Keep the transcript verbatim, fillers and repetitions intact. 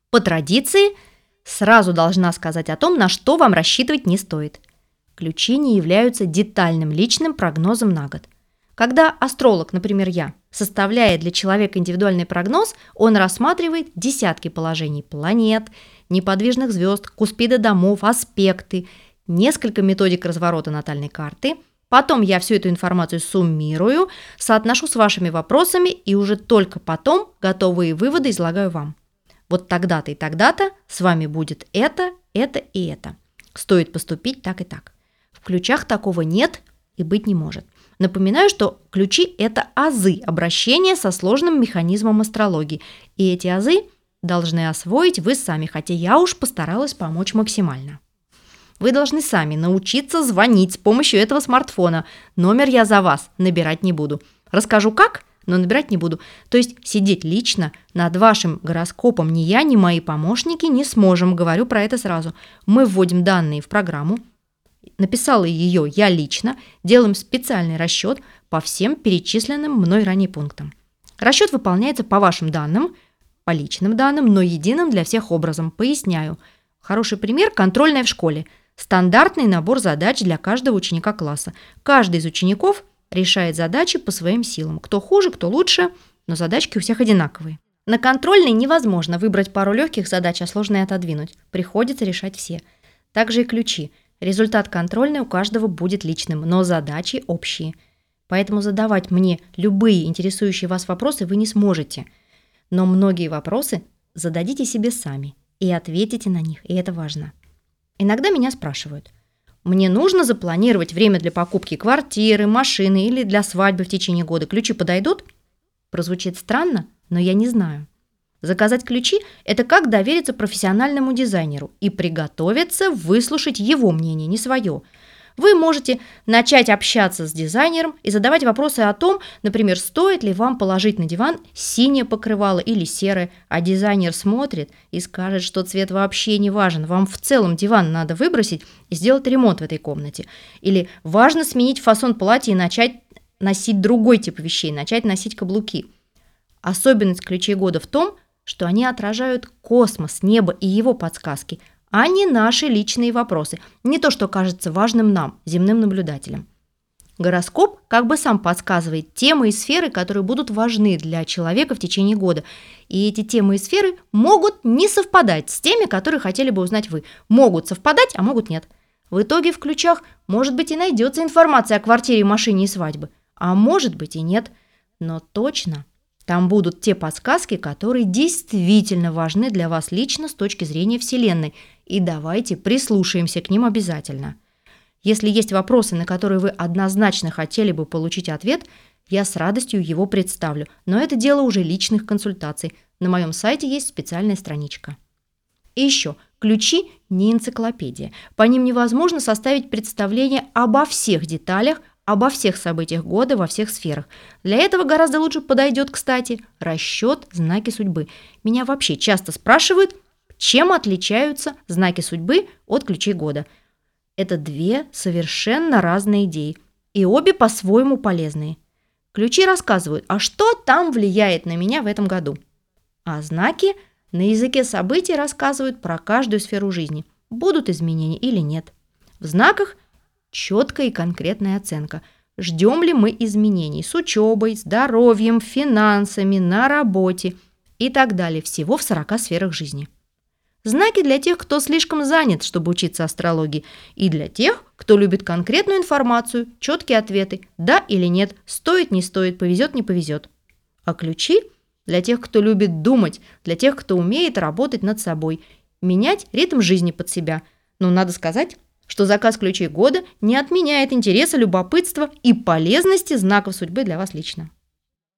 По традиции, сразу должна сказать о том, на что вам рассчитывать не стоит. Ключи не являются детальным личным прогнозом на год. Когда астролог, например, я, составляет для человека индивидуальный прогноз, он рассматривает десятки положений планет, неподвижных звезд, куспиды домов, аспекты, несколько методик разворота натальной карты. Потом я всю эту информацию суммирую, соотношу с вашими вопросами и уже только потом готовые выводы излагаю вам. Вот тогда-то и тогда-то с вами будет это, это и это. Стоит поступить так и так. В ключах такого нет и быть не может. Напоминаю, что ключи – это азы обращения со сложным механизмом астрологии. И эти азы должны освоить вы сами, хотя я уж постаралась помочь максимально. Вы должны сами научиться звонить с помощью этого смартфона. Номер я за вас набирать не буду. Расскажу как, но набирать не буду. То есть сидеть лично над вашим гороскопом ни я, ни мои помощники не сможем. Говорю про это сразу. Мы вводим данные в программу. Написала ее я лично. Делаем специальный расчет по всем перечисленным мной ранее пунктам. Расчет выполняется по вашим данным, по личным данным, но единым для всех образом. Поясняю. Хороший пример – контрольная в школе. Стандартный набор задач для каждого ученика класса. Каждый из учеников решает задачи по своим силам. Кто хуже, кто лучше, но задачки у всех одинаковые. На контрольной невозможно выбрать пару легких задач, а сложные отодвинуть. Приходится решать все. Также и ключи. Результат контрольной у каждого будет личным, но задачи общие. Поэтому задавать мне любые интересующие вас вопросы вы не сможете. Но многие вопросы зададите себе сами и ответите на них, и это важно. Иногда меня спрашивают, мне нужно запланировать время для покупки квартиры, машины или для свадьбы в течение года. Ключи подойдут? Прозвучит странно, но я не знаю. Заказать ключи – это как довериться профессиональному дизайнеру и приготовиться выслушать его мнение, не свое. Вы можете начать общаться с дизайнером и задавать вопросы о том, например, стоит ли вам положить на диван синее покрывало или серое, а дизайнер смотрит и скажет, что цвет вообще не важен, вам в целом диван надо выбросить и сделать ремонт в этой комнате. Или важно сменить фасон платья и начать носить другой тип вещей, начать носить каблуки. Особенность ключей года в том, что они отражают космос, небо и его подсказки, а не наши личные вопросы, не то, что кажется важным нам, земным наблюдателям. Гороскоп как бы сам подсказывает темы и сферы, которые будут важны для человека в течение года. И эти темы и сферы могут не совпадать с теми, которые хотели бы узнать вы. Могут совпадать, а могут нет. В итоге в ключах, может быть, и найдется информация о квартире, машине и свадьбе, а может быть и нет. Но точно там будут те подсказки, которые действительно важны для вас лично с точки зрения Вселенной. И давайте прислушаемся к ним обязательно. Если есть вопросы, на которые вы однозначно хотели бы получить ответ, я с радостью его представлю. Но это дело уже личных консультаций. На моем сайте есть специальная страничка. И еще, ключи не энциклопедия. По ним невозможно составить представление обо всех деталях, обо всех событиях года во всех сферах. Для этого гораздо лучше подойдет, кстати, расчет знаки судьбы. Меня вообще часто спрашивают, чем отличаются знаки судьбы от ключей года. Это две совершенно разные идеи, и обе по-своему полезные. Ключи рассказывают, а что там влияет на меня в этом году. А знаки на языке событий рассказывают про каждую сферу жизни, будут изменения или нет. В знаках четкая и конкретная оценка. Ждем ли мы изменений с учебой, здоровьем, финансами, на работе и так далее. Всего в сорока сферах жизни. Знаки для тех, кто слишком занят, чтобы учиться астрологии, и для тех, кто любит конкретную информацию, четкие ответы, да или нет, стоит, не стоит, повезет, не повезет. А ключи для тех, кто любит думать, для тех, кто умеет работать над собой, менять ритм жизни под себя. Но надо сказать, что заказ ключей года не отменяет интереса, любопытства и полезности знаков судьбы для вас лично.